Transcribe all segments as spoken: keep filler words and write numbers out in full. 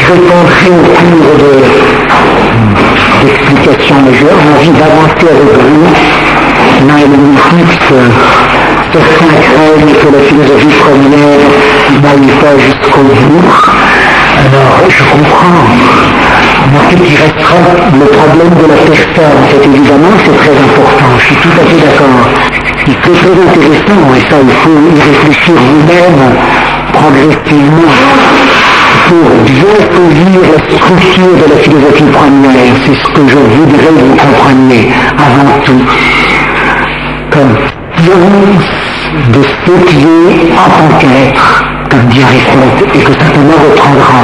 répondrai au cours de, d'explications majeures. J'ai envie d'avancer avec vous. L'analytique, certains craignent que la philosophie première n'aille pas jusqu'au bout. Alors, je comprends. Ensuite, il restera le problème de la personne. C'est évidemment, c'est très important. Je suis tout à fait d'accord. Il est très intéressant, et ça, il faut y réfléchir vous-même progressivement pour bien saisir la structure de la philosophie première. C'est ce que je voudrais que vous compreniez avant tout. Comme science de ce qui est en tant qu'être, comme dit Aristote, et que saint Thomas reprendra.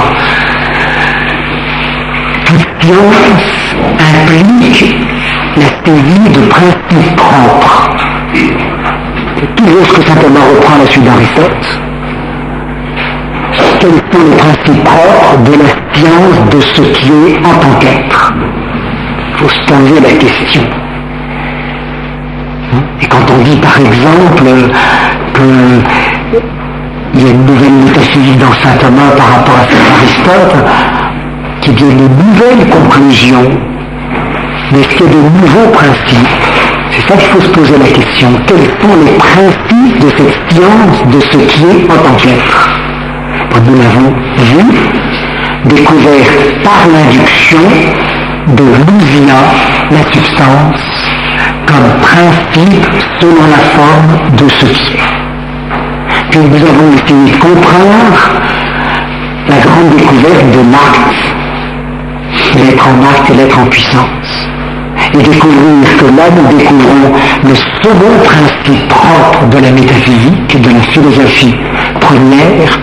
Toute science implique la saisie de principes propres. C'est toujours ce que saint Thomas reprend à la suite d'Aristote. Quels sont les principes propres de la science de ce qui est en tant qu'être? Il faut se poser la question. Et quand on dit par exemple qu'il y a une nouvelle métaphysique dans saint Thomas par rapport à saint Aristote, qu'il y a de nouvelles conclusions, mais est-ce qu'il y a de nouveaux principes? C'est ça qu'il faut se poser la question. Quels sont les principes de cette science de ce qui est en tant qu'être? Nous l'avons vu, découvert par l'induction de l'ousia, la substance, comme principe selon la forme de ce qui est. Puis nous avons essayé de comprendre la grande découverte de l'acte, l'être en acte et l'être en puissance. Et découvrir que là nous découvrons le second principe propre de la métaphysique, de la philosophie première,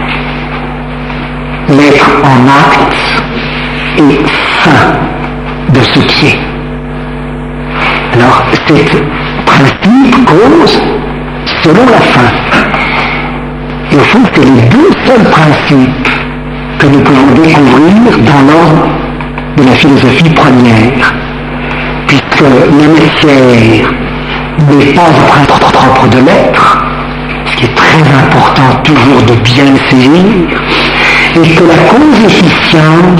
l'être en acte et fin de ce qui est. Alors, cet principe cause selon la fin. Et au fond, c'est les deux seuls principes que nous pouvons découvrir dans l'ordre de la philosophie première, puisque la matière n'est pas le principe propre de l'être, ce qui est très important toujours de bien le saisir, et que la cause efficiente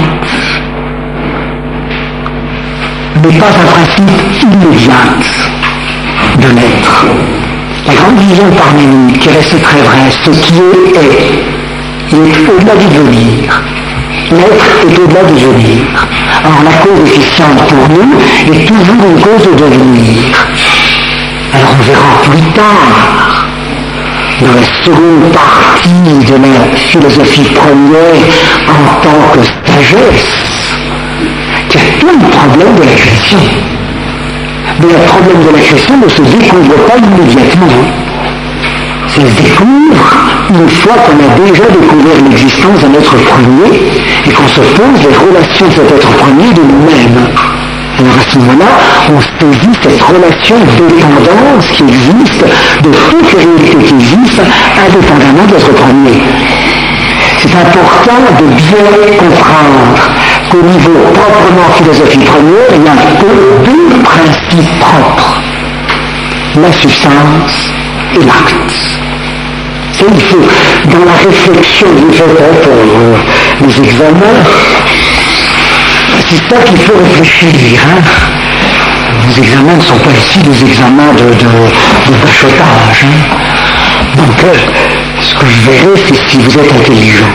n'est pas un principe immédiat de l'être. La grande vision parménidique, qui reste très vraie, ce qui est est, il est au-delà du devenir. L'être est au-delà du devenir. Or, la cause efficiente pour nous est toujours une cause de devenir. Alors, on verra plus tard, dans la seconde partie de la philosophie première en tant que sagesse, qu'il y a tout le problème de la création. Mais le problème de la création ne se découvre pas immédiatement. Ça se découvre une fois qu'on a déjà découvert l'existence d'un être premier et qu'on se pose les relations de cet être premier de nous-mêmes. Alors à ce moment-là, on saisit cette relation de dépendance qui existe de toutes les réalités qui existent, indépendamment de l'être premier. C'est important de bien comprendre qu'au niveau proprement philosophie première, il n'y a que deux principes propres, la substance et l'acte. C'est il faut, dans la réflexion que vous faites pour euh, les examens, c'est ça qu'il faut réfléchir. Hein. Les examens ne sont pas ici des examens de, de, de bachotage. Hein. Donc, euh, ce que je verrai, c'est si vous êtes intelligent.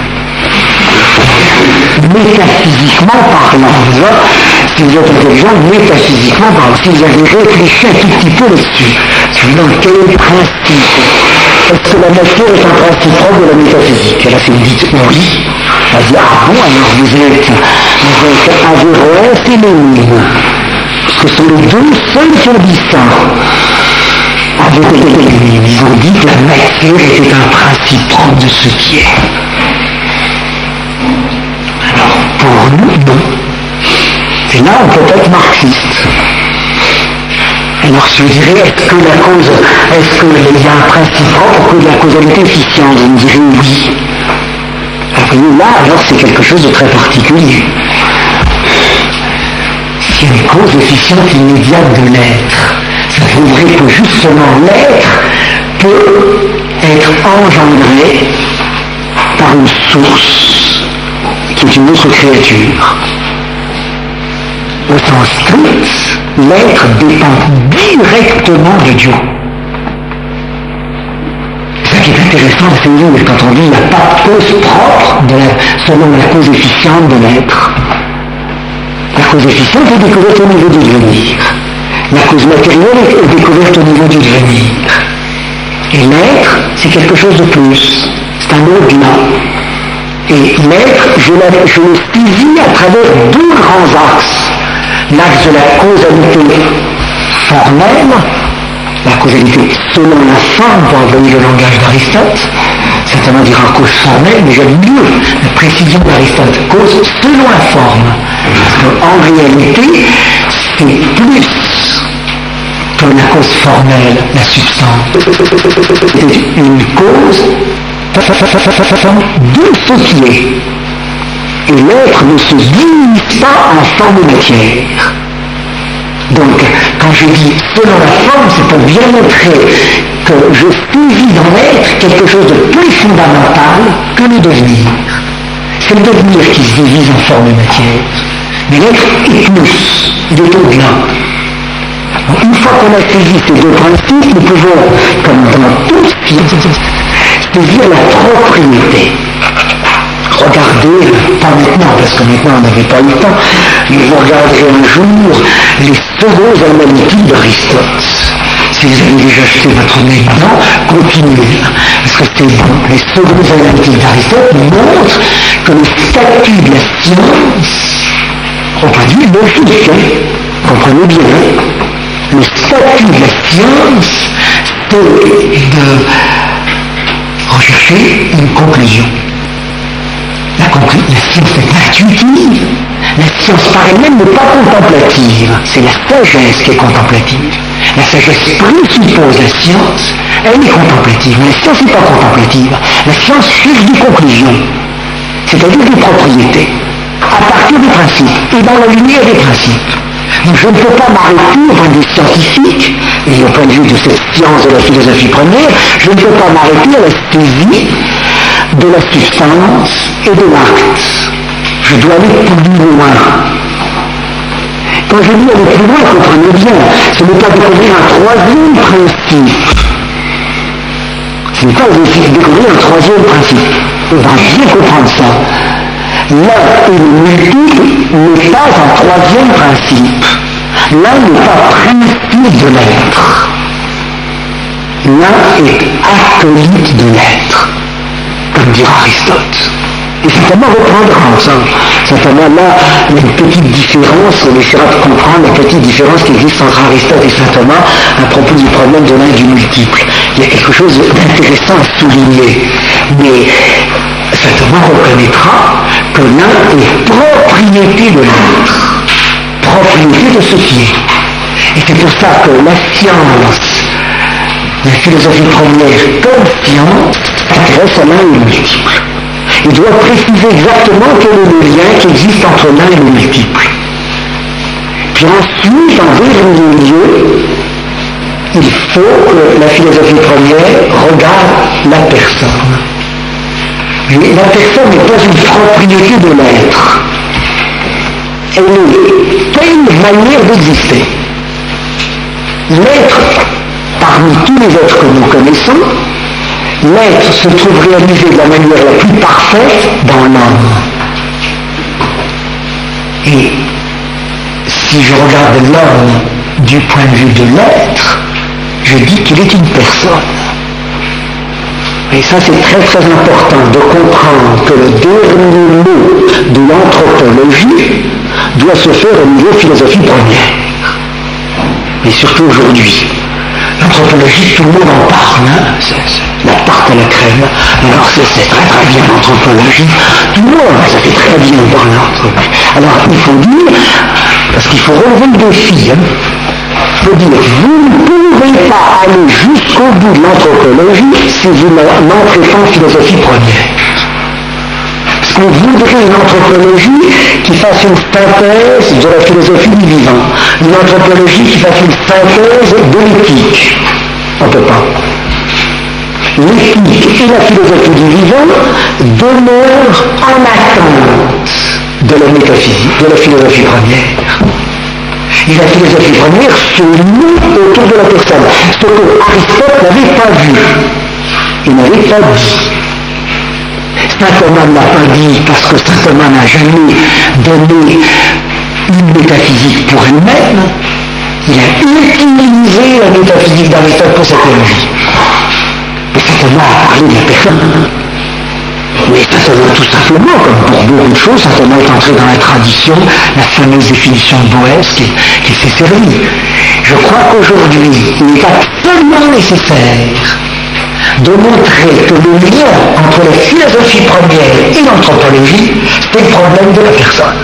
Métaphysiquement parlant, si vous êtes intelligent, métaphysiquement parlant, si vous avez réfléchi un tout petit peu là-dessus, si vous dites quel est le principe, est-ce que la matière est un principe propre de la métaphysique? Et là, si vous dites oui, on va dire, ah bon, alors vous êtes, vous êtes Averroès et Lénine, parce que ce sont les deux seuls qui ont dit ça. Averroès et Lénine, ils ont dit que la matière était un principe propre de ce qui est. Alors, pour nous, non. Et là, on peut être marxiste. Alors, je dirais, est-ce que la cause, est-ce qu'il y a un principe propre que de la causalité efficiente? Vous me direz oui. Alors, là, alors, c'est quelque chose de très particulier. S'il y a une cause efficiente immédiate de l'être, ça prouverait que justement l'être peut être engendré par une source qui est une autre créature. Au sens strict, l'être dépend directement de Dieu. C'est ça qui est intéressant à saisir quand on dit qu'il n'y a pas de cause propre de la, selon la cause efficiente de l'être. La cause efficiente est découverte au niveau du devenir. La cause matérielle est découverte au niveau du devenir. Et l'être, c'est quelque chose de plus. C'est un au-delà. Et l'être, je, je le saisis à travers deux grands axes. L'axe de la causalité formelle, la causalité selon la forme, pour employer le langage d'Aristote, certainement dira cause formelle, mais j'aime mieux la précision d'Aristote, cause selon la forme. Parce qu'en réalité, c'est plus que la cause formelle, la substance. C'est une cause de ce qui est. Et l'être ne se divise pas en forme de matière. Donc, quand je dis selon la forme, c'est pour bien montrer que je saisis dans l'être quelque chose de plus fondamental que le devenir. C'est le devenir qui se divise en forme de matière. Mais l'être est plus, il est au-delà. Une fois qu'on a saisi ces deux principes, nous pouvons, comme dans tout ce qui saisir la propriété. Regardez, pas maintenant, parce que maintenant on n'avait pas eu le temps, mais vous regarderez un jour les secondes analytiques d'Aristote. Si vous avez déjà jeté votre nez dedans, continuez, parce que c'est bon. Les secondes analytiques d'Aristote montrent que le statut de la science, au point de vue logique, hein, comprenez bien, hein, le statut de la science, c'est de rechercher une conclusion. La, conclu- la science est intuitive. La science par elle-même n'est pas contemplative. C'est la sagesse qui est contemplative. La sagesse présuppose la science, elle est contemplative. Mais la science n'est pas contemplative. La science cherche des conclusions, c'est-à-dire des propriétés, à partir des principes et dans la lumière des principes. Donc je ne peux pas m'arrêter au point de vue scientifique, et au point de vue de cette science de la philosophie première, je ne peux pas m'arrêter à la saisie de la substance et de l'acte. Je dois aller plus loin. Quand je dis aller plus loin, comprenez bien, ce n'est pas découvrir un troisième principe. Ce n'est pas découvrir un troisième principe. On va bien comprendre ça. L'un et le multiple n'est pas un troisième principe. L'un n'est pas principe de l'être. L'un est acolyte de l'être, comme dira Aristote. Et Saint Thomas reprendra ça. Saint Thomas, là, il y a une petite différence, on essaiera de comprendre la petite différence qui existe entre Aristote et Saint Thomas à propos du problème de l'un et du multiple. Il y a quelque chose d'intéressant à souligner. Mais Saint Thomas reconnaîtra que l'un est propriété de l'autre, propriété de ce qui est. Et c'est pour ça que la science, la philosophie première comme science, s'intéresse à l'un et au multiple. Il doit préciser exactement quel est le lien qui existe entre l'un et le multiple. Puis ensuite, en dernier lieu, il faut que la philosophie première regarde la personne. Mais la personne n'est pas une propriété de l'être. Elle est telle manière d'exister. L'être, parmi tous les êtres que nous connaissons, l'être se trouve réalisé de la manière la plus parfaite dans l'homme. Et si je regarde l'homme du point de vue de l'être, je dis qu'il est une personne. Et ça, c'est très très important de comprendre que le dernier mot de l'anthropologie doit se faire au niveau philosophie première. Et surtout aujourd'hui. L'anthropologie, tout le monde en parle, hein, c'est, c'est la tarte à la crème. Alors c'est, c'est très très bien l'anthropologie. Tout le monde, ça fait très bien dans l'anthropologie. Alors il faut dire, parce qu'il faut relever le défi, hein, il faut dire, vous ne pouvez pas aller jusqu'au bout de l'anthropologie si vous n'entrez pas en philosophie première. Parce qu'on voudrait une anthropologie qui fasse une synthèse de la philosophie du vivant, une anthropologie qui fasse une synthèse de l'éthique. On ne peut pas. l'éthique et la philosophie du vivant demeurent en attente de la métaphysique, de la philosophie première. Et la philosophie première se loue autour de la personne, ce que Aristote n'avait pas vu, il n'avait pas dit. Saint Thomas ne l'a pas dit parce que Saint Thomas n'a jamais donné une métaphysique pour elle-même. Il a utilisé la métaphysique d'Aristote pour sa théologie. Mais Saint Thomas a parlé de la personne. Mais Saint Thomas, tout simplement, comme pour beaucoup de choses, Saint Thomas est entré dans la tradition, la fameuse définition de Boès qui, qui s'est servie. Je crois qu'aujourd'hui, il est absolument nécessaire de montrer que le lien entre la philosophie première et l'anthropologie, c'est le problème de la personne.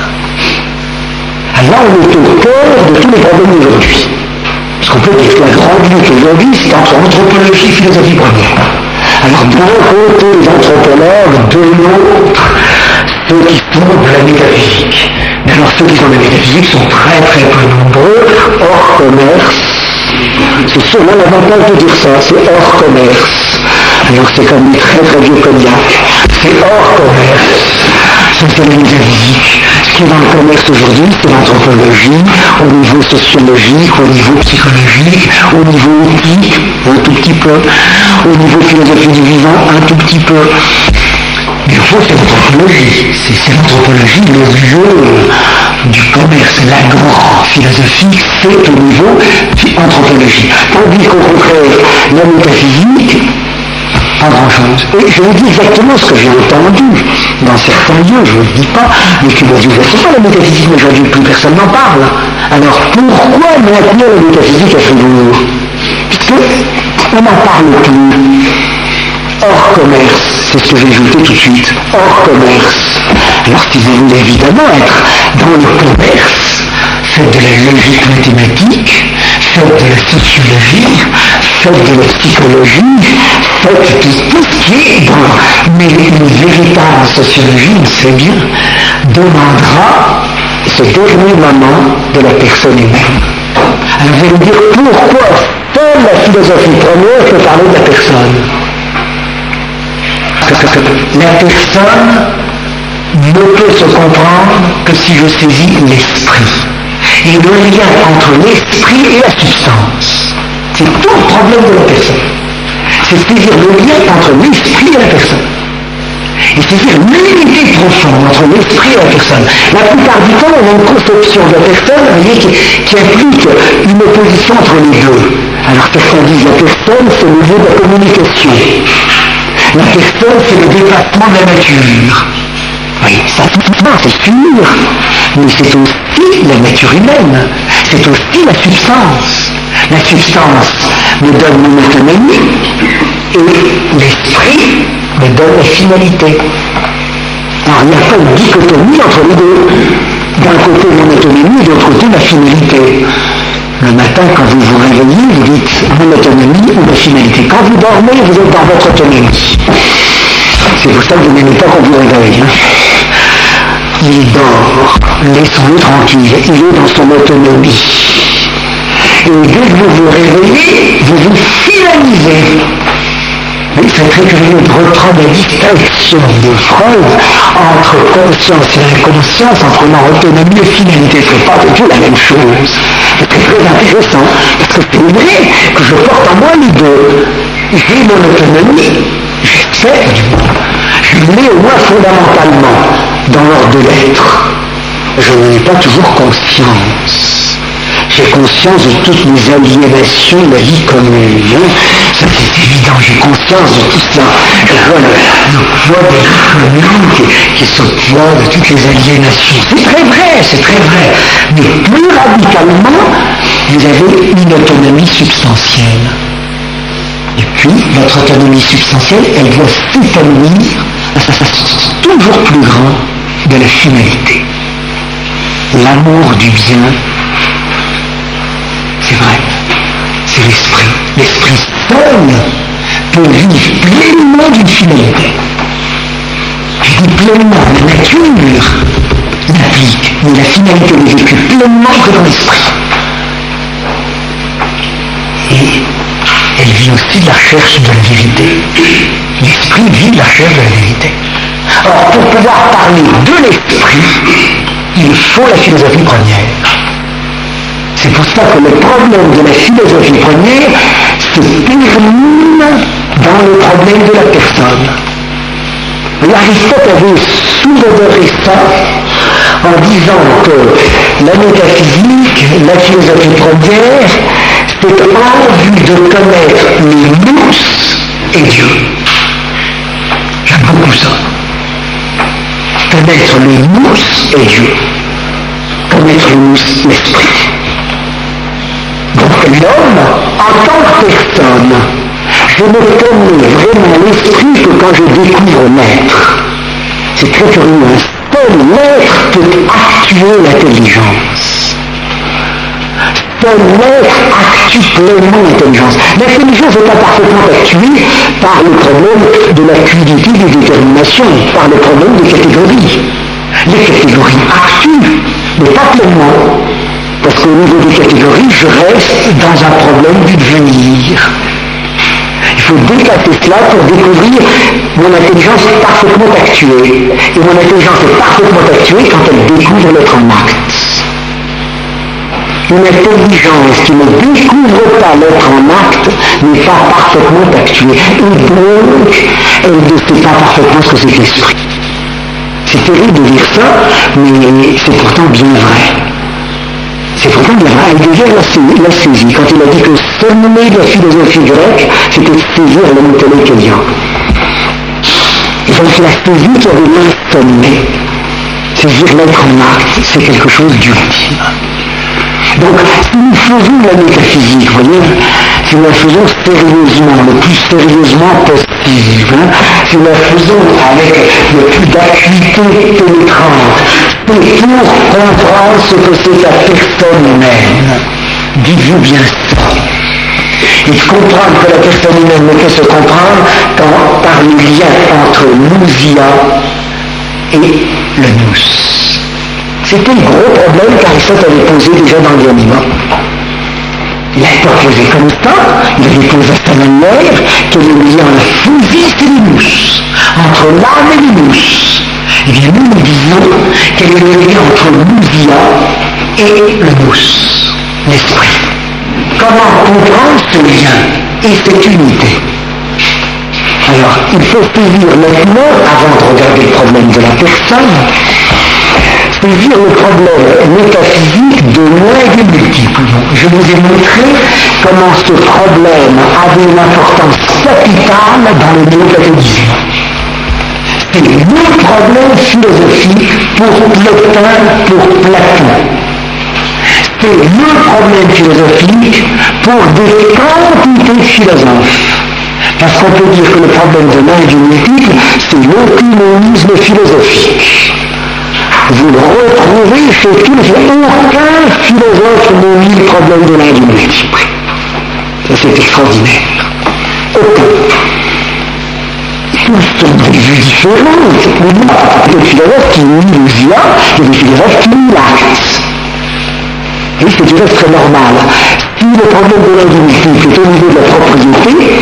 Alors on est au cœur de tous les problèmes d'aujourd'hui. Parce qu'on peut dire que la grande lutte aujourd'hui, c'est entre anthropologie et philosophie première. Alors d'un côté les anthropologues, de l'autre ceux qui font de la métaphysique. Mais alors ceux qui font de la métaphysique sont très très peu nombreux, hors commerce. C'est sûrement l'avantage de dire ça, c'est hors commerce. Alors c'est comme des très très vieux cognac, c'est hors commerce, c'est la métaphysique. Ce qui est dans le commerce aujourd'hui, c'est l'anthropologie, au niveau sociologique, au niveau psychologique, au niveau éthique, un tout petit peu, au niveau philosophie du vivant, un tout petit peu. Mais au fond, c'est l'anthropologie, c'est, c'est l'anthropologie, le lieu du commerce, l'agro philosophique, c'est au niveau anthropologie. Tandis qu'au contraire, la métaphysique, pas grand-chose. Et je vous dis exactement ce que j'ai entendu dans certains lieux, je ne vous le dis pas, mais qui me disent, c'est pas la métaphysique, mais aujourd'hui plus personne n'en parle. Alors pourquoi maintenir la métaphysique à Fribourg? Puisqu'on n'en parle plus. Hors commerce, c'est ce que j'ai ajouté tout de suite, hors commerce. Alors si vous voulez évidemment être dans le commerce, faites de la logique mathématique, faites de la sociologie, faites de la psychologie, faites tout, tout ce qui est dans... Mais une véritable sociologie, on sait bien, demandera ce dernier moment de la personne humaine. Alors vous allez me dire, pourquoi seule la philosophie première peut parler de la personne? Parce que la personne ne peut se comprendre que si je saisis l'esprit. Et le lien entre l'esprit et la substance, c'est tout le problème de la personne. C'est saisir le lien entre l'esprit et la personne. Et saisir l'unité profonde entre l'esprit et la personne. La plupart du temps, on a une conception de la personne, vous voyez, qui, qui implique une opposition entre les deux. Alors certains disent la personne, c'est le lieu de la communication. La personne, c'est le dépassement de la nature. Oui, ça, c'est sûr, mais c'est aussi la nature humaine, c'est aussi la substance. La substance me donne mon autonomie et l'esprit me donne la finalité. Alors il n'y a pas de dichotomie entre les deux. D'un côté mon autonomie et de l'autre côté ma finalité. Le matin, quand vous vous réveillez, vous dites mon autonomie ou ma finalité. Quand vous dormez, vous êtes dans votre autonomie. C'est pour ça que vous n'aimez pas qu'on vous réveille. Hein. Il dort, laissons-le tranquille, il est dans son autonomie. Et dès que vous vous réveillez, vous vous finalisez. Mais c'est très curieux de reprendre la distinction de Freud entre conscience et inconscience, entre leur autonomie et finalité. Ce n'est pas du tout la même chose. C'est très intéressant, parce que c'est vrai que je porte en moi les deux. J'ai mon autonomie, j'espère du moins. Je l'ai au moins fondamentalement dans l'ordre de l'être. Je n'en ai pas toujours conscience. J'ai conscience de toutes mes aliénations de la vie commune. Hein. Ça c'est évident, j'ai conscience de tout cela. Je vois le, le poids de la vie commune qui, qui est au poids de toutes les aliénations. C'est très vrai, c'est très vrai. Mais plus radicalement, vous avez une autonomie substantielle. Et puis, votre autonomie substantielle, elle doit s'épanouir à sa façon toujours plus grande de la finalité. L'amour du bien, c'est vrai, c'est l'esprit. L'esprit seul peut vivre pleinement d'une finalité. Je dis pleinement, la nature l'implique, mais la finalité n'est vécue pleinement que dans l'esprit. Et elle vit aussi de la recherche de la vérité. L'esprit vit de la recherche de la vérité. Or, pour pouvoir parler de l'esprit, il faut la philosophie première. C'est pour ça que le problème de la philosophie première se termine dans le problème de la personne. Aristote avait soulève ça en disant que la métaphysique, la philosophie première, c'est en vue de connaître les nous et Dieu. J'aime beaucoup ça. Connaître les nous et Dieu. Connaître le nous, l'esprit. Donc l'homme, en tant que personne, je ne connais vraiment l'esprit que quand je découvre l'être. C'est très curieux. Seul l'être peut actuer l'intelligence. Seul l'être actue pleinement l'intelligence. L'intelligence n'est pas parfaitement actuée par le problème de la fluidité des déterminations, par le problème des catégories. Les catégories actuent, mais pas pleinement. Parce qu'au niveau des catégories, je reste dans un problème du devenir. Il faut dépasser cela pour découvrir mon intelligence parfaitement actuée. Et mon intelligence est parfaitement actuée quand elle découvre l'être en acte. Une intelligence qui ne découvre pas l'être en acte n'est pas parfaitement actuée. Et donc, elle ne sait pas parfaitement ce que c'est que l'esprit. C'est terrible de dire ça, mais c'est pourtant bien vrai. C'est pourtant bien vrai. Heidegger l'a saisi quand il a dit que le sommet de la philosophie grecque, c'était de saisir l'homme téléchélian. Et donc il a saisi qu'il y avait un sommet. Saisir l'être en acte, c'est quelque chose d'ultime. Donc, si nous faisons la métaphysique, vous voyez, si nous la faisons sérieusement, le plus sérieusement possible, hein, si nous la faisons avec le plus d'acuité pénétrante, c'est pour comprendre ce que c'est la personne humaine. Dites-vous bien ça. Et de comprendre que la personne humaine ne peut se comprendre quand, par le lien entre l'ousia et le nous. C'était le gros problème qu'Aristote avait posé déjà dans l'Anima. Il n'a pas posé comme ça, il avait posé à sa manière, quel est le lien entre la physis et les nous, entre l'âme et les nous. Et bien nous, nous disons quel est le lien entre l'ousia et le nous, l'esprit. Comment comprendre ce lien et cette unité? Alors, il faut saisir maintenant, avant de regarder le problème de la personne, saisir le problème métaphysique de moyens multiples. Je vous ai montré comment ce problème avait une importance capitale dans le néo-catéchisme. C'est le problème philosophique pour Plotin, pour Platon. C'est le problème philosophique pour des quantités de philosophes. Parce qu'on peut dire que le problème de l'Inde multiple, c'est l'opinionniste philosophique. Vous le retrouvez chez tous les... Aucun philosophe n'a mis le problème de l'Inde multiple. Ça, c'est extraordinaire. Aucun. Tous sont des vues différentes. Mais il y a des philosophes qui nient l'ousia, il y a des philosophes qui nient l'acte. Et c'est déjà très normal. Si le problème de l'Inde multiple est au niveau de la propriété,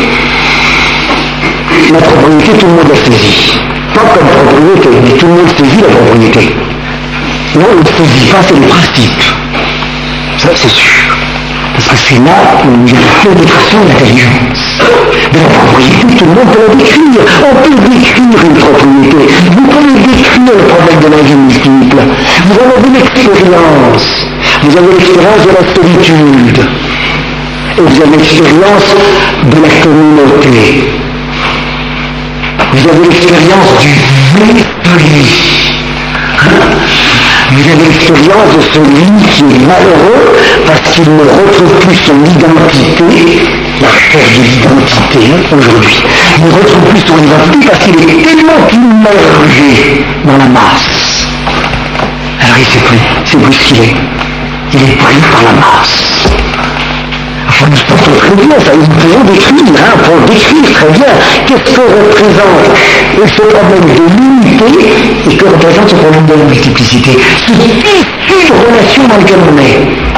la propriété, tout le monde l'a saisie. Pas comme propriété, mais tout le monde saisit la propriété. Non, on ne saisit pas, c'est le principe. Ça, c'est sûr. Parce que c'est là où il y a la pénétration de l'intelligence. De la propriété, tout le monde peut la décrire. On peut décrire une propriété. Vous pouvez décrire le problème de la vie multiple. Vous avez une expérience. Vous avez l'expérience de la solitude. Et vous avez l'expérience de la communauté. Vous avez l'expérience du vérité. Vous avez l'expérience de celui qui est malheureux parce qu'il ne retrouve plus son identité, la recherche de l'identité hein, aujourd'hui. Il ne retrouve plus son identité parce qu'il est tellement immergé dans la masse. Alors il ne sait plus, c'est plus ce qu'il est. Il est pris par la masse. Enfin, nous portons très bien, ça, nous pouvons décrire, hein, pour décrire très bien qu'est-ce que représente ce problème de l'unité et que représente ce problème de la multiplicité. C'est une relation dans laquelle on est.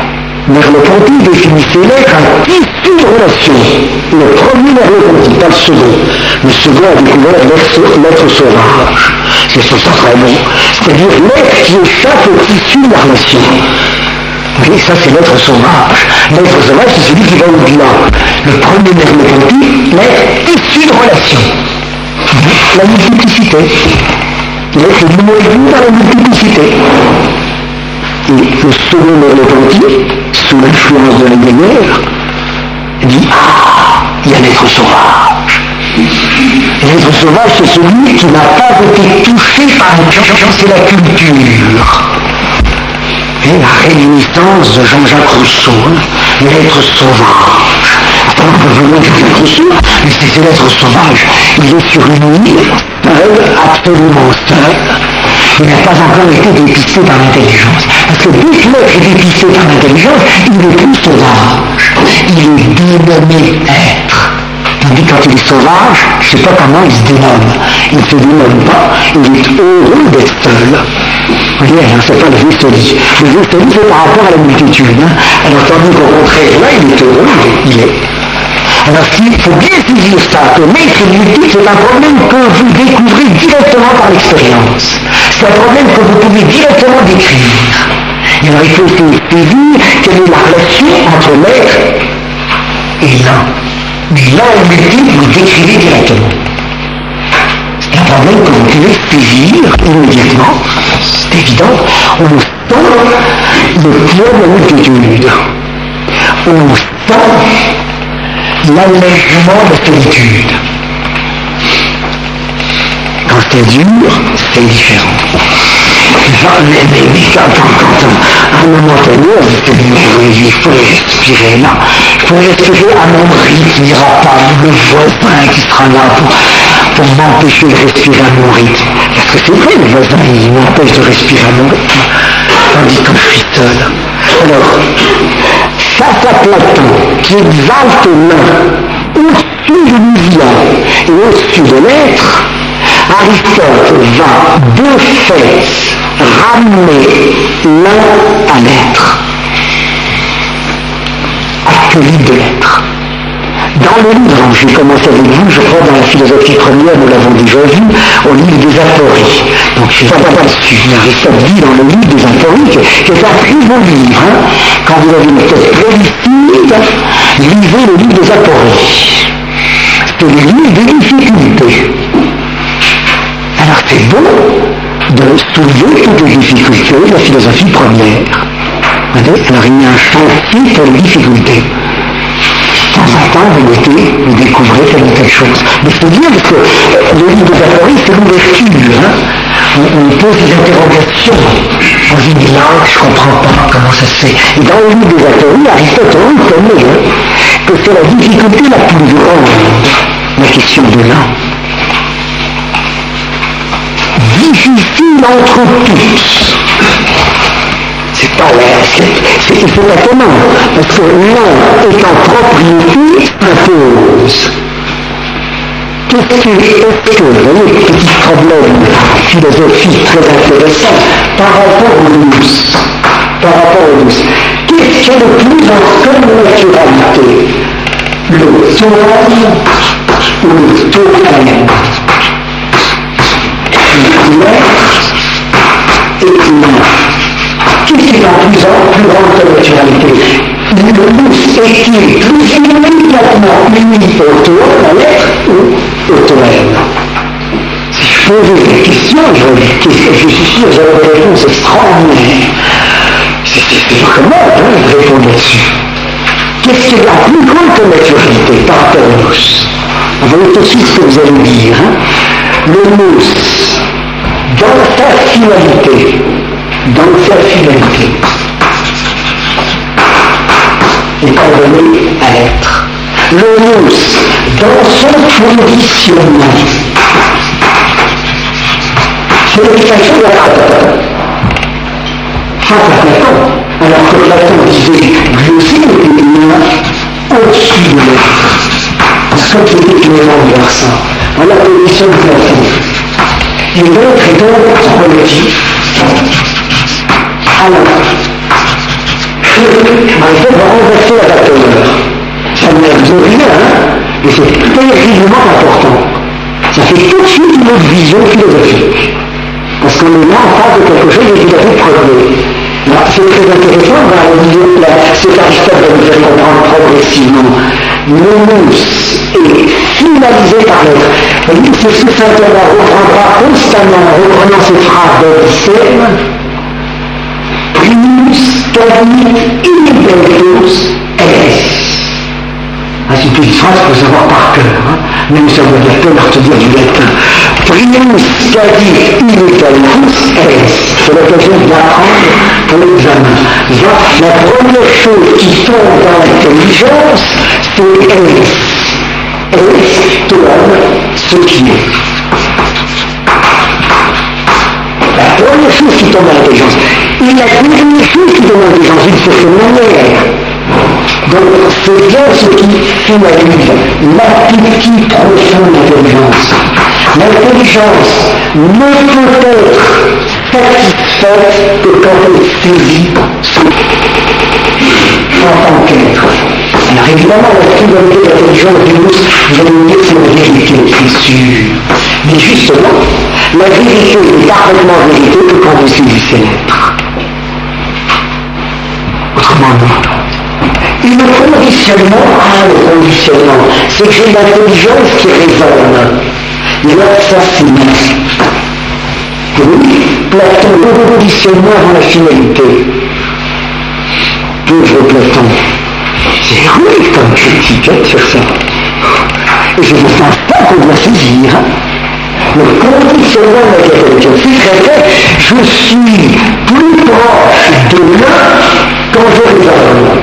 Merleau-Ponty définissait l'être un tissu de relations. Le premier Merleau-Ponty, pas le second. Le second a découvert l'être sauvage. C'est sur ça très bon. C'est-à-dire l'être qui échappe au tissu de la relation. Et ça, c'est l'être sauvage. L'être sauvage, c'est celui qui va au-delà. Le premier Merleau-Ponty, l'être issu de relation. La multiplicité. L'être du noyau dans la multiplicité. Et le second Merleau-Ponty, sous l'influence de Heidegger, dit « Ah, il y a l'être sauvage ». L'être sauvage, c'est celui qui n'a pas été touché par une chance, c'est la culture. Et la réminiscence de Jean-Jacques Rousseau, hein, l'être sauvage. Attends, on peut venir Jean-Jacques Rousseau, mais c'est l'être sauvage. Il est sur une île, seul, absolument seul. Il n'a pas encore été dépisté par l'intelligence. Parce que dès que l'être est dépisté par l'intelligence, il n'est plus sauvage. Il est dénommé être. Tandis que quand il est sauvage, je ne sais pas comment il se dénomme. Il ne se dénomme pas, il est heureux d'être seul. Vous voyez, hein, c'est pas le Vestoli. Le Vestoli, c'est par rapport à la multitude. Hein. Alors tandis qu'au contraire, là, il est heureux, il est. Alors il faut bien saisir ça, que l'être et multitude, c'est un problème que vous découvrez directement par l'expérience. C'est un problème que vous pouvez directement décrire. Et alors il faut saisir quelle est la relation entre l'être et l'un. Mais l'un et multiple, vous décrivez directement. C'est un problème que vous pouvez saisir immédiatement. C'est évident. On sent le poids de la multitude. On sent l'allègement de la solitude. Quand c'est dur, c'est différent. Genre, mais, mais, mais quand, quand, quand à un moment donné, on se dit, mais oui, il faut respirer là. Il faut respirer à mon rythme, il n'y aura pas le voisin qui sera là pour, pour m'empêcher de respirer à mon rythme. Parce que c'est vrai, le voisin, il m'empêche de respirer à mon rythme. Tandis que je suis seul. Alors, face à Platon, qui exalte l'un au-dessus de l'univers et au-dessus de l'être, Aristote va de fait ramener l'un à l'être, accueilli de l'être. Dans le livre, j'ai commencé avec vous, je crois, dans la philosophie première, nous l'avons déjà vu, au livre des Apories. Donc je ne vais pas dessus. Aristote dit dans le livre des Apories, qui est un très beau livre. Hein. Quand vous avez une tête prélicide, lisez le livre des Apories. C'est le livre des difficultés. Alors c'est bon de soulever toutes les difficultés de la philosophie première. Alors il y a un chantier pour les difficultés. De temps en temps, vous mettez, vous découvrez telle ou telle chose. Mais c'est bien parce que le livre des Apories, c'est l'ouverture. Hein. On, on pose des interrogations. On dit, mais là, je ne comprends pas comment ça se fait. Et dans le livre des Apories, Aristote reconnaît hein, que c'est la difficulté la plus grande, la question de l'un. Difficile entre tous. C'est pas l'air, c'est il faut la commande, parce que l'un étant propriété impose. Qu'est-ce que, est-ce que, vous voyez, petit problème philosophique très intéressant par rapport aux nous, par rapport aux nous. Qu'est-ce qui est le plus en connaturalité? Le total ou le total? L'être et l'un. Qu'est-ce qui est en plus, en plus grande connaturalité? Le nous est-il plus immédiatement uni au toi, à l'être ou au toi-même? Si je posais la question, je, je suis sûr que j'aurais une réponse extraordinaire. C'est pas comment hein, de répondre là-dessus. Qu'est-ce qui est la plus grande connaturalité par rapport au nous? Vous voyez tout de suite ce que vous allez dire. Hein? Le nous, dans sa finalité, dans sa finalité, est ordonné à l'être. Le nous, dans son conditionnement, c'est l'expression de Platon. Face à Platon, alors que Platon disait lui aussi était l'un au-dessus de l'être. Parce que c'était l'élément universel. Voilà la position de Platon. Et l'être est donc relatif. Alors, que, par observateur. Ça ne l'air de rien, hein, mais c'est terriblement important. Ça fait tout de suite une autre vision philosophique. Parce qu'on est là en face de quelque chose de tout à fait premier. C'est très intéressant, c'est Aristote va nous faire comprendre progressivement. Le nous est finalisé par l'être. C'est ce que Saint Thomas reprendra constamment en reprenant cette phrase d'Odysseum. Primus cadit inibeltus est. Ah, c'est une petite phrase qu'il faut savoir par cœur, hein. Même si on va dire peur te dire du latin. Primus cadit inibeltus est. C'est l'occasion d'apprendre pour l'examen. La première chose qui tombe dans l'intelligence, c'est est. Est donne ce qui est. La première chose qui tombe dans l'intelligence. Et la deuxième chose qui tombe dans l'intelligence, d'une certaine manière. Donc, c'est bien ce qui finalise l'appétit profond de l'intelligence. L'intelligence ne peut être satisfaite que quand elle saisit en tant qu'être. Alors évidemment, la finalité de l'intelligence du nous, vous allez me dire que c'est la vérité, c'est sûr. Mais justement, la vérité est parfaitement vérité que quand vous saisissez l'être. Autrement dit, et le conditionnement, ah le conditionnement, c'est que j'ai l'intelligence qui résonne. Et là, ça c'est massif. Oui, Platon, le conditionnement dans la finalité. Pauvre Platon, c'est rude comme critique hein, sur ça. Et je ne pense pas qu'on doit saisir. Hein. Le conditionnement de la intelligence, c'est très vrai, je suis plus proche de l'un quand je raisonne.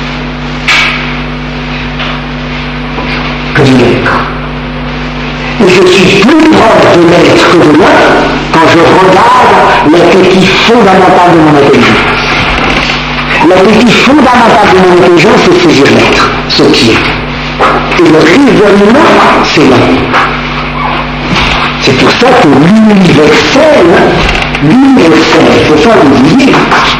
Que de l'être. Et je suis plus proche de l'être que de l'un quand je regarde l'appétit fondamental de mon intelligence. L'appétit fondamental de mon intelligence, c'est saisir l'être, ce qui est. Et le raisonnement, c'est là. C'est pour ça que l'universel, l'universel, c'est ça le dire,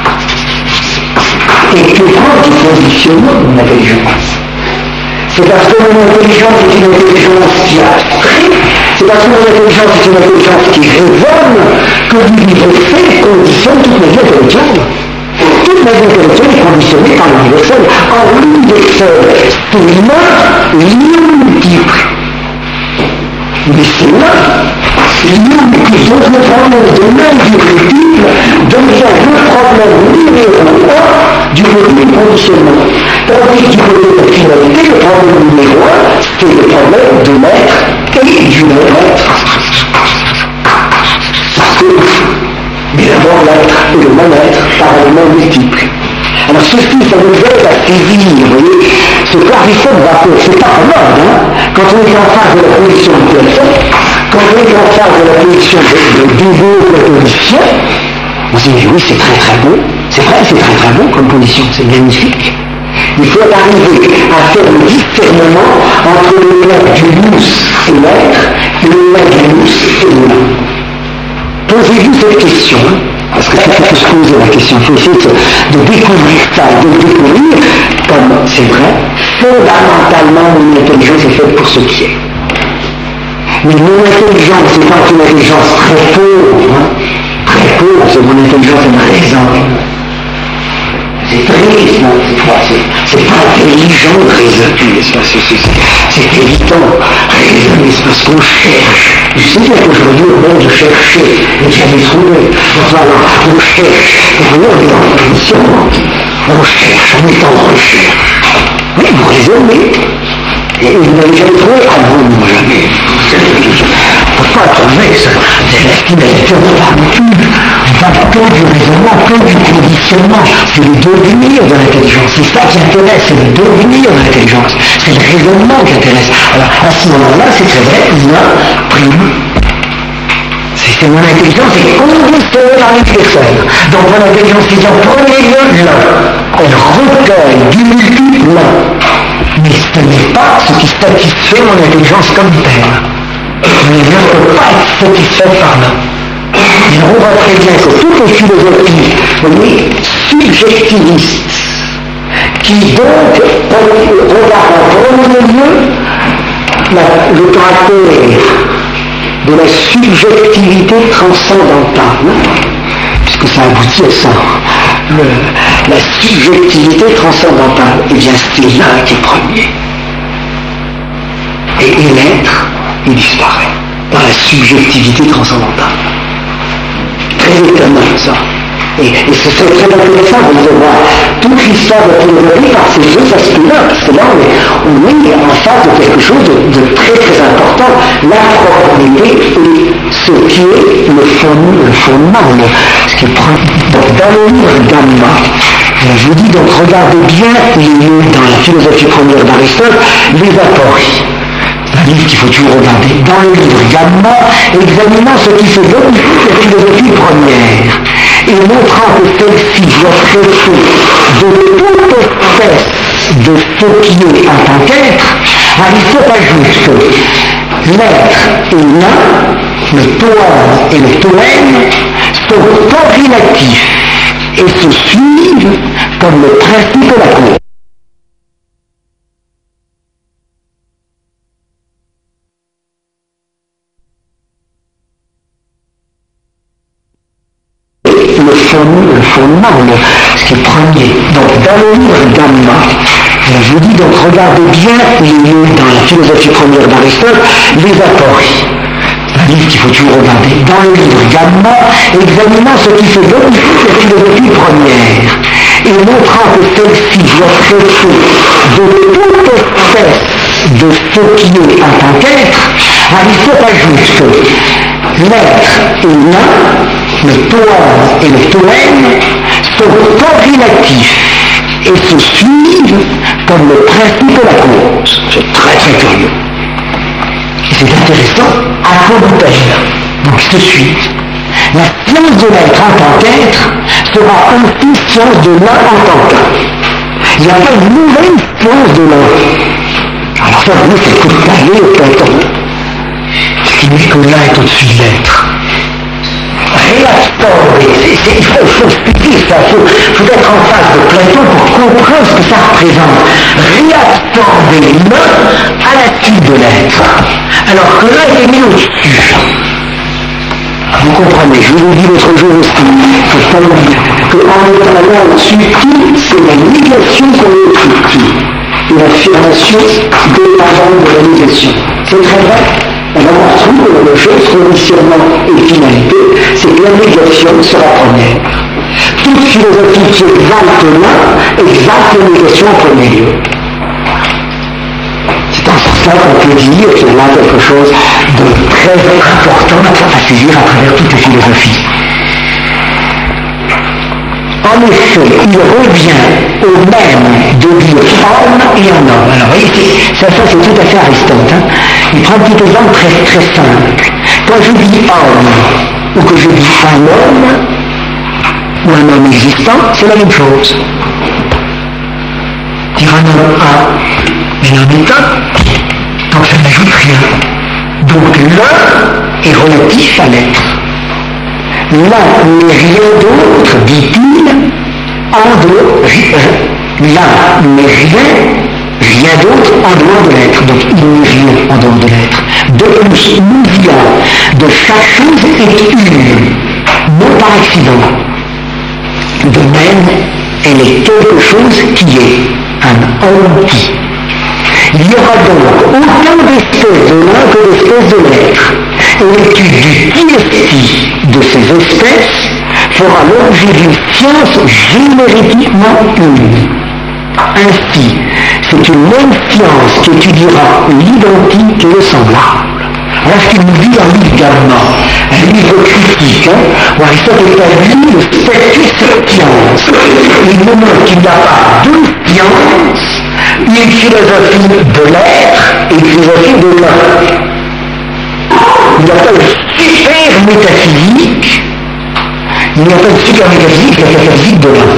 est que grand du conditionnement de mon intelligence. C'est parce que mon intelligence est une intelligence qui abstrait, c'est parce que mon intelligence est une intelligence qui résonne, que l'universel conditionne toute ma vie intellectuelle. Toute ma vie intellectuelle est conditionnée par l'universel. Or, l'universel, c'est l'un, l'imultiple. Mais c'est l'un, l'imultiple. Donc le problème de l'un du multiple devient le problème numéro un du côté du conditionnement. Tandis que du côté de la finalité, le problème numéro un, c'est le problème de l'être et du non-être. Parce que, mais d'abord l'être et le non-être parallèlement multiples. Alors ceci, ça nous aide à saisir, vous voyez, ce qu'Aristote va faire, c'est pas commode, hein. Quand on est en face de la position de Platon, quand on est en face de la position de Débo platonicien, on se dit oui, c'est très très beau, c'est vrai, c'est très très beau comme position, c'est magnifique. Il faut arriver à faire le discernement entre le plan du nous et l'être et le plan du nous et l'humain. Posez-vous cette question, hein, parce que c'est faut se poser la question, il faut essayer de, de découvrir ça, de le découvrir comme c'est vrai, fondamentalement mon intelligence est faite pour ce qui est. Mais mon intelligence, c'est pas une intelligence très pauvre, hein, très pauvre, c'est mon intelligence elle raisonne. C'est triste, non, c'est pas, c'est, c'est pas intelligent de raisonner, c'est, c'est, c'est, c'est évident. Raisonner, c'est parce qu'on cherche. Je sais bien qu'aujourd'hui, on vient de chercher, et jamais trouvé. Enfin, on cherche. Et vous voyez, on est dans le positionnement. On cherche, on est en recherche. Oui, vous raisonnez. Et vous n'avez jamais trouvé? Ah non, non, jamais. On ne peut pas trouver ça. C'est la finalité, on ne peut pas non plus. On ne parle que du raisonnement, que du conditionnement. C'est le devenir de l'intelligence. C'est ça qui intéresse, c'est le devenir de l'intelligence. C'est le raisonnement qui intéresse. Alors, à ce moment-là, c'est très vrai, l'un prime. C'est, c'est mon intelligence est conditionnée par l'universel. Donc mon intelligence est en premier lieu l'un. Elle recueille du multiple l'un. Mais ce n'est pas ce qui satisfait mon intelligence comme telle. Mon intelligence ne peut pas être satisfaite par l'un. Et on voit très bien que toutes les philosophies, vous voyez, subjectivistes, qui qui donc regarde en premier lieu la, le caractère de la subjectivité transcendantale, puisque ça aboutit à ça, le, la subjectivité transcendantale, et bien c'est là qui est premier. Et, et l'être, il disparaît dans la subjectivité transcendantale. Très étonnant ça. Et, et ce serait très intéressant de voir toute l'histoire de la philosophie par ces deux aspects-là, parce que là on est, on est en face de quelque chose de, de très très important, la propriété et ce qui est le fondement, le fondement le, ce qui est donc dans le livre Gamma, je vous dis donc regardez bien les lieux dans la philosophie première d'Aristote, les apories. Un livre qu'il faut toujours regarder. Dans le livre Gamma, examinant ce qui fait l'objet de la philosophie première et montrant que celle-ci doit traiter de toute espèce de ce qui est en tant qu'être, Aristote ajoute que l'être et l'un, le toi et le toème, sont corrélatifs et se suivent comme le principe de la cause. Le fondement, le fondement le, ce qui est premier. Donc, dans le livre Gamma, je vous dis donc, regardez bien les lieux dans la philosophie première d'Aristote, les apories. Un livre qu'il faut toujours regarder. Dans le livre Gamma, examinant ce qui fait l'objet de la philosophie première et montrant que celle-ci doit traiter de toute espèce de ce qui est en tant qu'être, Aristote ajoute que l'être et l'un, le toi et le toème, sont corrélatifs et se suivent comme le principe de la cause. C'est très très curieux. Et c'est intéressant, à Combutagina, donc se suivent. La science de l'être en tant qu'être sera aussi science de l'un en tant qu'un. Il n'y a pas une nouvelle science de l'un. Alors ça, vous, c'est le coup de tailler au Platon. Ce qui dit que l'un est au-dessus de l'être. Réabsorber, il faut, faut expliquer ça, il faut, faut être en face de Platon pour comprendre ce que ça représente. Réabsorber l'un à la suite de l'être, alors que l'un est mis au-dessus. Vous comprenez, je vous l'ai dit l'autre jour aussi, qu'en étant là au-dessus, c'est la négation qu'on est au-dessus, et l'affirmation dépendante de la négation. C'est très vrai. Alors on trouve la même chose, conditionnement et finalité, c'est que la négation sera première. Toute philosophie qui exalte l'un, exalte la négation en premier lieu. C'est en ce sens qu'on peut dire qu'il y a là quelque chose de très important à saisir à travers toute la philosophie. En effet, il revient au même de dire homme et un homme. Alors, vous voyez, ça, ça c'est tout à fait Aristote. Hein. Il prend un petit exemple très, très simple. Quand je dis homme, ou que je dis un homme, ou un homme existant, c'est la même chose. Dire un homme a, mais l'homme est un, donc ça n'ajoute rien. Donc l'un est relatif à l'être. L'un n'est rien d'autre, dit-il, en dehors, l'un n'est rien, rien d'autre en dehors de l'être. Donc il n'est rien en dehors de l'être. De plus, l'union de chaque chose est une, non par accident. De même, elle est quelque chose qui est un homme qui. Il y aura donc autant d'espèces de l'un que d'espèces de l'être. Et l'étude du qui est de ces espèces fera l'objet d'une science générétiquement une. Ainsi, c'est une même science qui étudiera l'identique et le semblable. Voilà ce qu'il nous dit dans le livre Gamma, un livre critique, hein, où Aristote établit le statut de cette science. Il nous montre qu'il n'y a pas deux sciences, une philosophie de l'être et une philosophie de l'un. Il n'y a pas une super métaphysique, il n'y a pas une super métaphysique, c'est la métaphysique de l'un.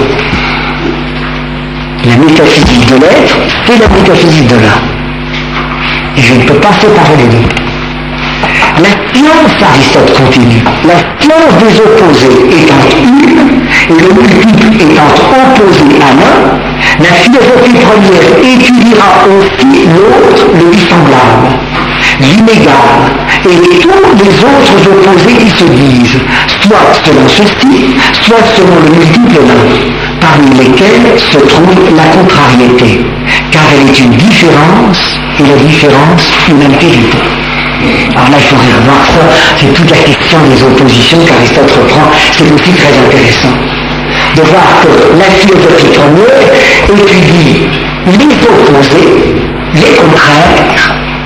La métaphysique de l'être, c'est la métaphysique de l'un. Et je ne peux pas séparer les deux. La science, Aristote continue, la science des opposés étant une, et le multiple étant opposé à l'un, la philosophie première étudiera aussi l'autre, le dissemblable, l'inégal, et tous les autres opposés qui se disent, soit selon ceci, soit selon le multiple l'un, parmi lesquels se trouve la contrariété, car elle est une différence, et la différence une altérité. Alors là, il faudrait revoir ça, c'est toute la question des oppositions qu'Aristote reprend, c'est aussi très intéressant de voir que la philosophie première étudie les opposés, les contraires.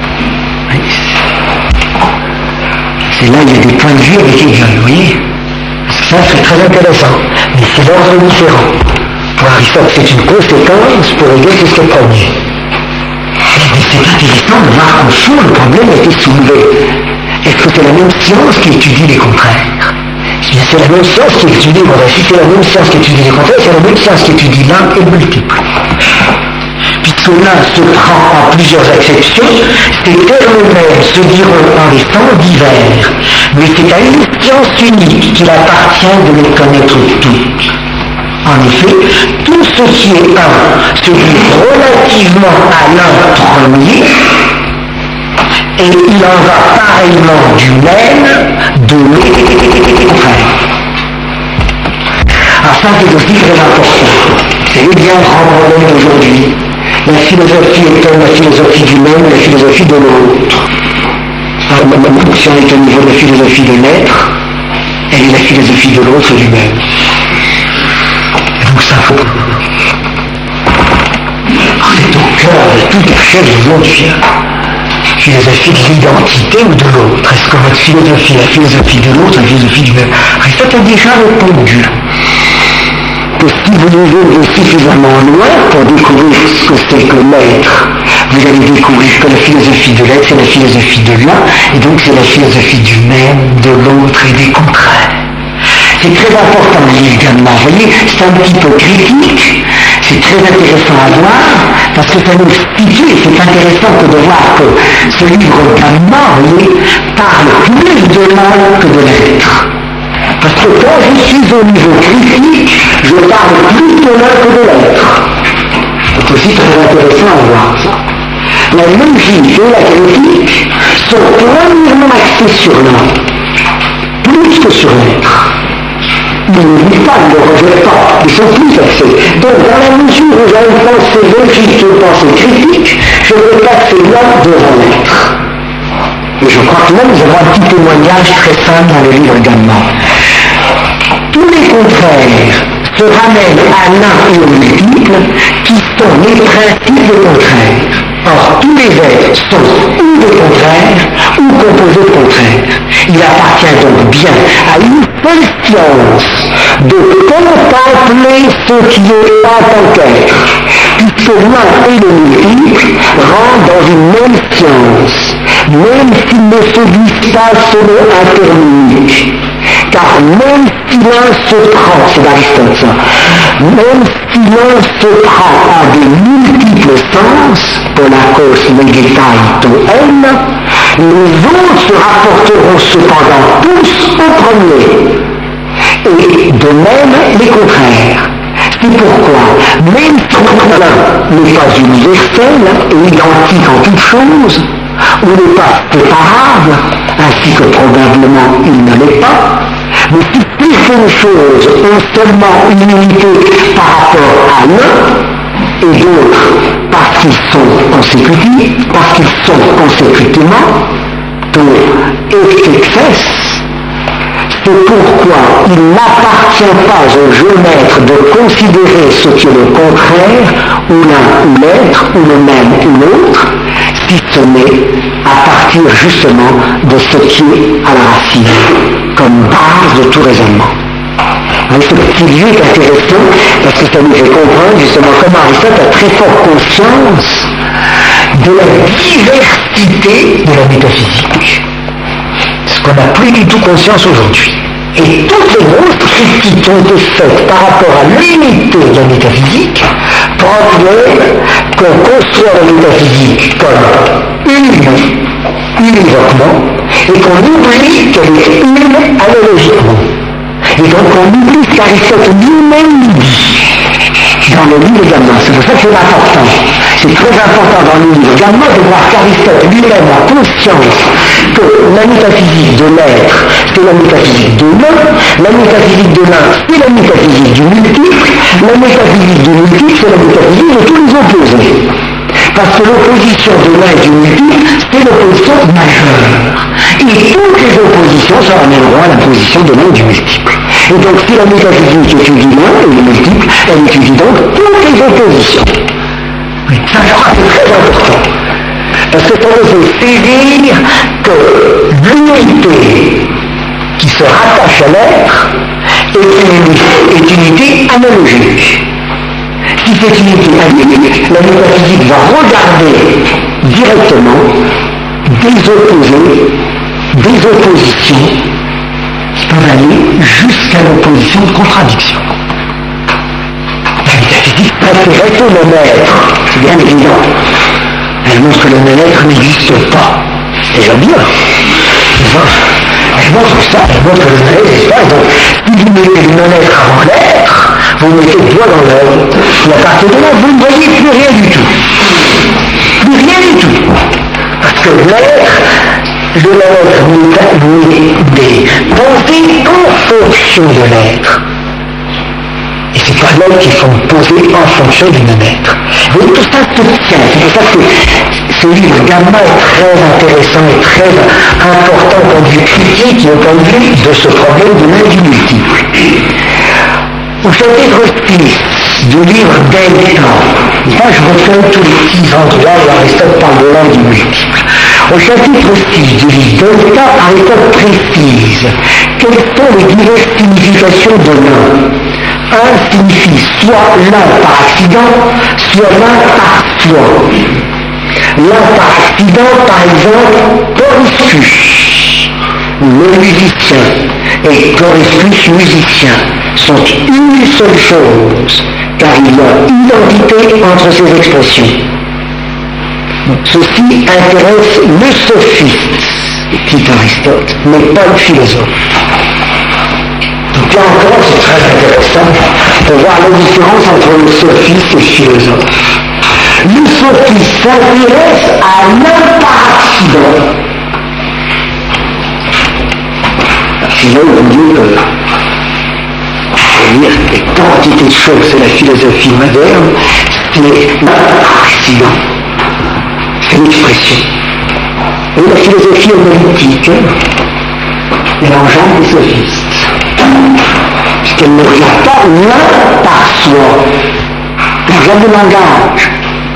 C'est là il y a des points de vue avec lesquels, vous voyez. Ça, c'est très intéressant, mais c'est d'ordre différent. Pour Aristote, c'est une conséquence, pour Hegel, c'est ce qui est premier. Mais c'est intéressant de voir qu'au fond, le problème a été soulevé. Est-ce que c'est la même science qui étudie les contraires? Si c'est la même science qui étudie, bon, si c'est la même science qui étudie les contraires, c'est la même science qui étudie l'un et le multiple. Puisque l'un se prend en plusieurs acceptions, ces termes eux-mêmes se diront en restant divers. Mais c'est à une science unique qu'il appartient de les connaître toutes. En effet, tout ce qui est un se dit relativement à l'un premier, et il en va pareillement du même de l'autre. Alors ça, c'est aussi très important. C'est le bien grand problème aujourd'hui. La philosophie étant la philosophie du même, la philosophie de l'autre. Si on est au niveau de la philosophie de l'être, elle est la philosophie de l'autre du même. Donc ça faut. C'est au cœur de toute la chaîne aujourd'hui. Philosophie de l'identité ou de l'autre. Est-ce que votre philosophie est la philosophie de l'autre, la philosophie du même? Aristote a déjà répondu que si vous vivez suffisamment loin pour découvrir ce que c'est que l'être, vous allez découvrir que la philosophie de l'être, c'est la philosophie de l'un, et donc c'est la philosophie du même, de l'autre et des contraires. C'est très important le livre Gamma, vous voyez, c'est un petit peu critique, c'est très intéressant à voir, parce que ça nous situe, c'est intéressant que de voir que ce livre Gamma, vous voyez, parle plus de l'un que de l'être. Parce que quand je suis au niveau critique, je parle plus de l'un que de l'être. C'est aussi très intéressant à voir ça. La logique et la critique sont premièrement axées sur l'un, plus que sur l'être. Ils ne disent pas, ils ne le rejettent pas, ils sont plus axés. Donc dans la mesure où j'ai une pensée logique et une pensée critique, je vais passer l'un devant l'être. Et je crois que là, nous avons un petit témoignage très simple dans le livre Gamma. Tous les contraires se ramènent à l'un et au multiple, qui sont les principes des contraires. Or, tous les êtres sont ou des contraires, ou composés de contraires. Il appartient donc bien à une seule science de contempler ce qui est en tant qu'être, puisque l'un et le multiple rentrent dans une même science, même s'ils ne se disent pas selon un terme unique. Car même si l'un se prend, c'est d'Aristote ça, même si l'un se prend en des multiples sens, polakos, negetai, toen, les autres se rapporteront cependant tous au premier. Et de même les contraires. C'est pourquoi, même si l'un n'est pas universel et identique en toute chose, ou n'est pas séparable, ainsi que probablement il ne l'est pas, mais si certaines choses ont seulement une unité par rapport à l'un, et d'autres parce qu'ils sont consécutifs, parce qu'ils sont consécutivement, pour excès, c'est pourquoi il n'appartient pas au géomètre de considérer ce qui est le contraire, ou l'un ou l'être, ou le même ou l'autre, si ce n'est à partir justement de ce qui est à la racine, comme base de tout raisonnement. Donc, ce petit lieu est intéressant parce que ça nous fait comprendre justement comment Aristote a très forte conscience de la diversité de la métaphysique. Ce qu'on n'a plus du tout conscience aujourd'hui. Et toutes les grosses critiques qui ont été faites par rapport à l'unité de la métaphysique proviennent qu'on construit la métaphysique comme une univoquement, et qu'on oublie qu'elle est une analogiquement. Et donc on oublie ce qu'Aristote lui-même nous dit dans le livre Gamma. C'est pour ça que c'est important. C'est très important dans le livre Gamma de voir qu'Aristote lui-même a conscience que la métaphysique de l'être, c'est la métaphysique de l'un, la métaphysique de l'un, c'est la métaphysique du multiple, la métaphysique du multiple, c'est la métaphysique de tous les opposés. Parce que l'opposition de l'un et du multiple, c'est l'opposition majeure. Et toutes les oppositions se ramèneront à la position de l'un et du multiple. Et donc, si la métaphysique étudie l'un et le multiple, elle étudie donc toutes les oppositions. Ça, je crois que c'est très important. Parce que ça nous fait saisir que l'unité qui se rattache à l'être est une unité analogique. Si cette unité analogique, la métaphysique va regarder directement des opposés, des oppositions qui peuvent aller jusqu'à l'opposition de contradiction. La métaphysique s'intéresse au non-être, c'est bien évident. Elle montre que le non-être n'existe pas. C'est déjà bien. Elle montre ça, elle montre que le non-être n'existe pas. Donc, si vous mettez le non-être avant l'être, vous mettez le doigt dans l'œil, et à partir de là, vous ne voyez plus rien du tout. Plus rien du tout. Parce que l'être, le non-être n'est des pensées en fonction de l'être. Et c'est pas l'être qu'il faut poser en fonction du non-être. Et tout ça se tient. C'est pour ça que ce livre Gamma est très intéressant et très important au point de vue critique et au point de vue de ce problème de l'un du multiple. Au chapitre six du livre Delta, là je refais tous les petits endroits où Aristote parle de l'un du multiple. Au chapitre six du livre Delta, Aristote précise quelles sont les diverses significations de l'un. Un signifie soit l'un par accident, soit l'un par soi. L'un par accident, par exemple, Coriscus, le musicien, et Coriscus musicien sont une seule chose, car il y a identité entre ces expressions. Ceci intéresse le sophiste, dit Aristote, mais pas le philosophe. Donc là encore, c'est très intéressant de voir la différence entre le sophiste et le philosophe. Le sophiste s'intéresse à l'un par accident. Sinon, on dit que dire des quantités de choses, c'est la philosophie moderne, c'est l'un par accident. C'est l'expression. Et la philosophie analytique, elle engendre les sophistes. Puisqu'elle ne regarde pas l'un par soi. Elle regarde le langage.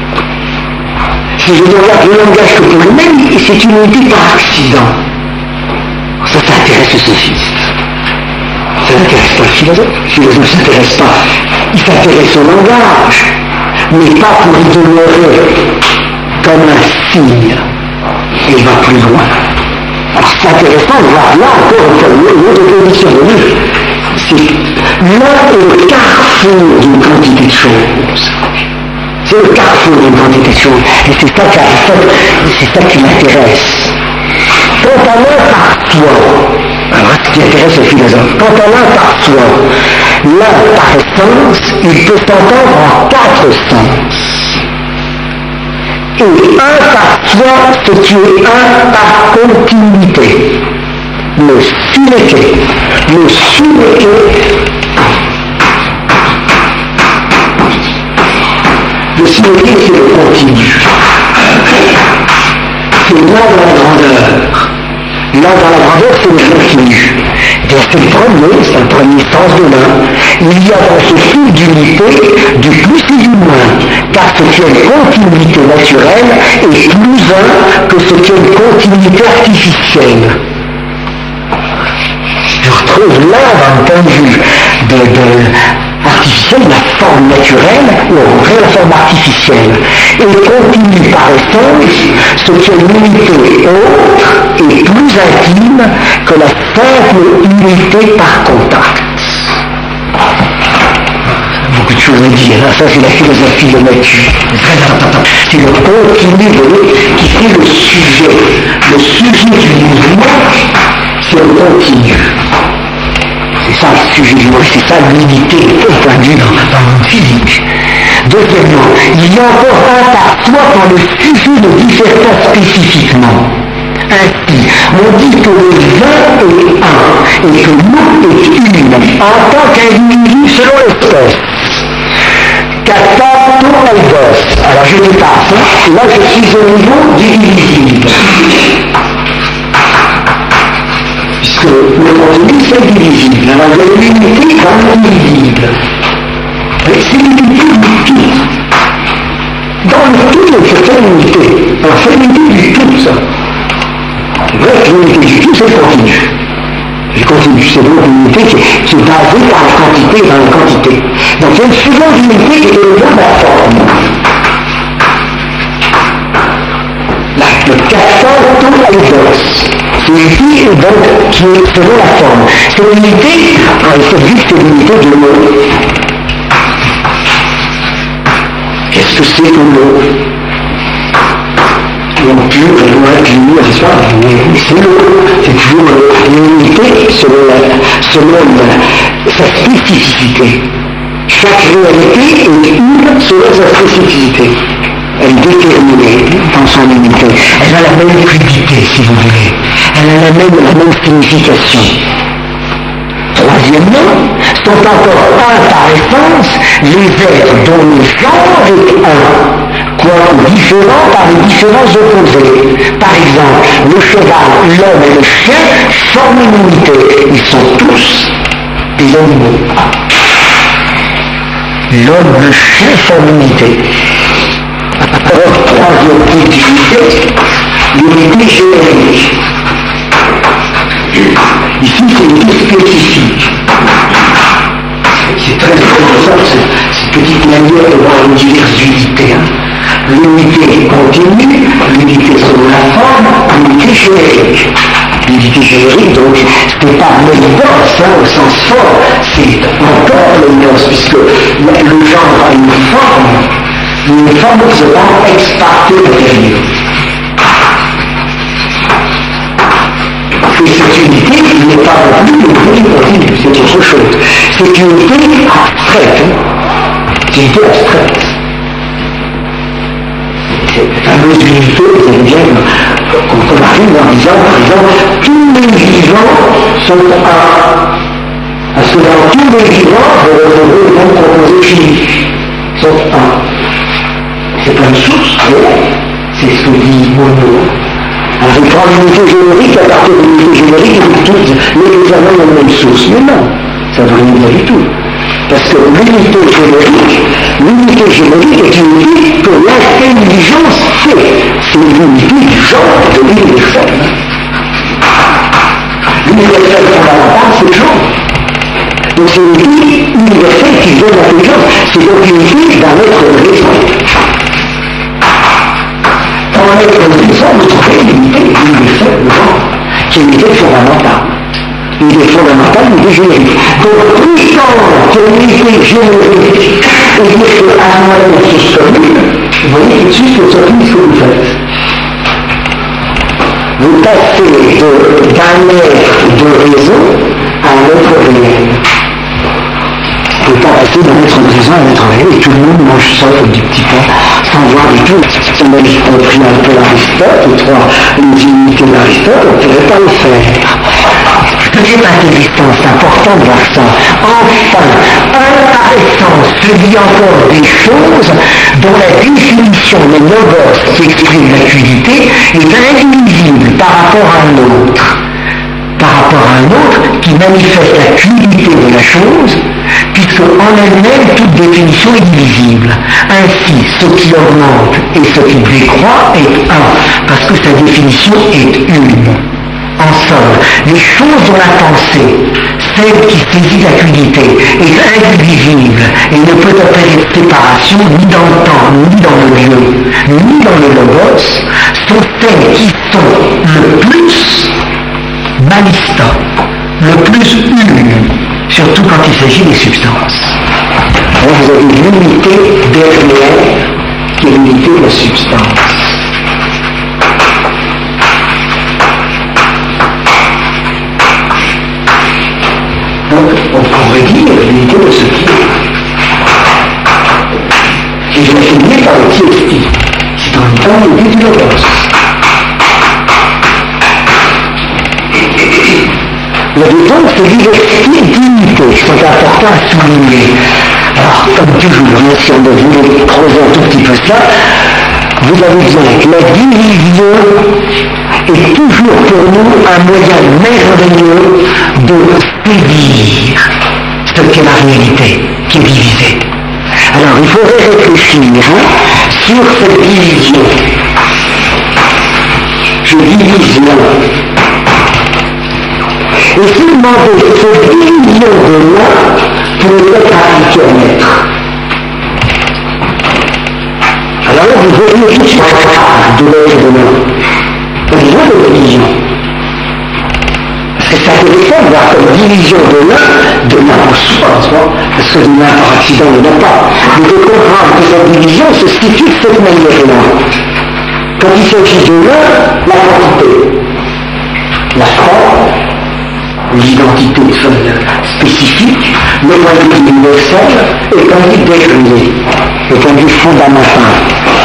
Si je ne regarde le langage que pour lui-même, c'est une unité par accident. Ça, ça intéresse le sophiste. Ça n'intéresse pas le philosophe. Le philosophe ne s'intéresse pas. Il s'intéresse au langage, mais pas pour y demeurer comme un signe. Il va plus loin. Alors c'est intéressant de voir là encore une autre position de lui. C'est l'un est le carrefour d'une quantité de choses. C'est le carrefour d'une quantité de choses. Et c'est ça qu'Aristote, c'est ça qui m'intéresse. Quant à l'un par soi, alors ce qui intéresse le philosophe, quant à l'un par soi, l'un par essence, il peut s'entendre en quatre sens. Et un par soi, ce qui est un par continuité. Le synéché. Le synéché. Le synéché, c'est le continu. C'est l'un dans la grandeur. L'un dans la grandeur, c'est le continu. Et c'est le premier, c'est le premier sens de l'un. Il y a dans ce fil d'unité du plus et du moins, car ce qui est une continuité naturelle est plus un que ce qui est une continuité artificielle. Je retrouve là, d'un point de vue de, de artificiel, la forme naturelle, ou au contraire la forme artificielle. Et continue par essence, ce qui est une unité autre et plus intime que la simple unité par contact. Beaucoup de choses à dire, hein. Ça c'est la philosophie de nature, c'est très important. c'est le continu qui fait le sujet. Le sujet du mouvement, c'est le continu. C'est ça le sujet du mouvement, c'est ça l'unité au point de vue dans, dans le physique. Deuxièmement, il y a encore un par soi quand le sujet ne diffère pas spécifiquement. Ainsi, on dit que le vin est un et que l'eau est une en tant qu'individu selon l'espèce. Katato eidos. Alors je dépasse, hein. Là je suis au niveau du divisible. Puisque le contenu c'est divisible. Alors il y a l'unité dans l'indivisible. C'est l'unité du tout. Dans le tout, il y a une certaine unité. Alors c'est l'unité du tout, ça. C'est vrai que l'unité du tout, c'est le continu. Le continu, c'est donc une unité qui est, qui est basée par la quantité et dans la quantité. Donc il y a une seconde unité qui est au niveau de la forme. Là, le katato eidos. C'est l'unité donc qui est selon la forme. C'est l'unité, il faut dire que c'est l'unité de l'eau. Qu'est-ce que c'est que l'eau? L'eau pure, l'eau impure, c'est ça? C'est l'eau, c'est toujours l'unité selon, la, selon la, sa spécificité. Chaque réalité est une selon sa spécificité. Elle est déterminée dans son unité. Elle a la même fluidité, si vous voulez. Elle a la même, la même signification. Troisièmement, sont encore un par essence les êtres dont le genre est un, quoique différents par les différents opposés. Par exemple, le cheval, l'homme et le chien forment une unité. Ils sont tous des animaux. L'homme, le chien forment une unité. Alors, troisième type d'unité, l'unité générique. Ici, c'est une unité spécifique. C'est très intéressant, cette petite manière de voir une diverse unité. Hein. L'unité continue, l'unité selon la forme, l'unité générique. L'unité générique, donc, ce n'est pas l'évidence, hein, au sens fort, c'est encore l'évidence, puisque le genre a une forme, une forme qui se rend ex parte matérielle. Et cette unité n'est pas non plus une unité continue, c'est autre chose. C'est une unité abstraite. Hein. C'est une unité abstraite. Cette fameuse unité, vous savez bien qu'on arrive en disant, par exemple, tous les vivants sont un. Parce que dans tous les vivants, vous retrouvez les mêmes composés chimiques. Sont un. C'est pas une source, c'est ce que dit Monod. Alors je prends l'unité générique, à partir de l'unité générique, toutes les examens ont la même source. Mais non, ça ne veut rien dire du tout. Parce que l'unité générique, l'unité générique est une unité que l'intelligence fait. C'est l'unité du genre de l'universel. L'universel fondamental, c'est le genre. Donc c'est une unité universelle qui donne l'intelligence. C'est donc une unité d'un être raison. Dans notre raison, vous trouvez l'unité universelle, le genre, qui est une unité fondamentale. L'unité fondamentale, l'unité générique. Donc, prétendre que l'unité générique est dire qu'à un moment de source commune, vous voyez tout de suite que c'est tout ce que vous faites. Vous passez d'un être de raison à un être réel. Vous ne pouvez pas passer d'un être de raison à un être réel et tout le monde mange ça comme du petit pain sans voir du tout. Si on avait compris un peu l'Aristote, les trois les unités d'Aristote, on ne pourrait pas le faire. C'est intéressant, c'est important de voir ça. Enfin, un par essence se dit encore des choses dont la définition, le logos qui exprime l'acuité, est indivisible par rapport à un autre. Par rapport à un autre qui manifeste la fluidité de la chose, puisque en elle-même toute définition est divisible. Ainsi, ce qui augmente et ce qui décroît est un, parce que sa définition est une. En somme, les choses dont la pensée, celle qui saisit l'acuité, est indivisible et ne peut opérer de séparation ni dans le temps, ni dans le lieu, ni dans le logos, sont celles qui sont le plus malista, le plus une, surtout quand il s'agit des substances. Alors vous avez l'unité dernière qui est l'unité de la substance. Donc, on pourrait dire l'unité de ce qui est. Et je vais finir par le qui est. C'est en même temps l'unité du logos. Il y a des temps, ces diversités d'unités qui sont importantes à souligner. Alors, comme toujours, hein, si on devait creuser un tout petit peu ça, vous avez bien que la division est toujours pour nous un moyen merveilleux de séduire ce qu'est la réalité, qui est divisée. Alors, il faudrait réfléchir hein, sur cette division. Je divise là. Et si vous demandez cette division de là pour être appliquée à l'être. Alors là, vous voyez tout de suite de l'être de là. Il y a de division. Parce que ça peut être voir comme division de l'un, de l'un en soi, parce que de l'un par accident, il n'y en a pas. Mais de comprendre que cette division se situe de cette manière-là. Quand il s'agit de l'un, la quantité, la forme, l'identité spécifique, le point de vue universel et le point de vue décliné, le point de vue fondamental.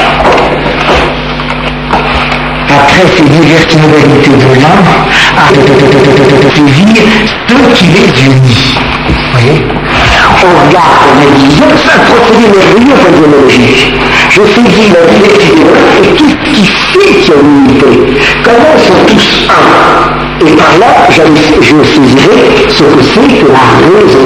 Après ces diverses modalités de l'âme, à saisir ce qui les unit. Vous voyez? On regarde la division, c'est un procédé merveilleux au point de vue logique. Je saisis la diversité de l'âme et tout ce qui fait qu'il y a une unité. Comment ils sont tous un? Et par là, je saisirai ce que c'est que la